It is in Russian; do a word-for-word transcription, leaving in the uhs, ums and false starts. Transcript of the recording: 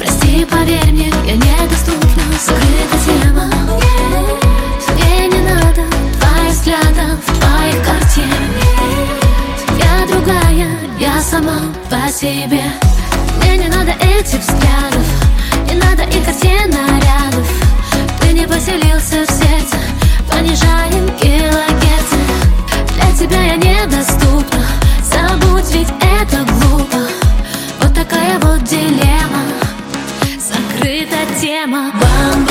Прости, поверь мне, я недоступна. Закрыта тема. Мне не надо твоих взглядов, твоих картин. Я другая, я сама по себе. Мне не надо этих взглядов, не надо и картин, нарядов. Ты не поселился в сердце, понижаем килогерцы. Для тебя я недоступна, забудь, ведь это глупо. Вот такая вот дилемма, закрыта тема. Бам-бам.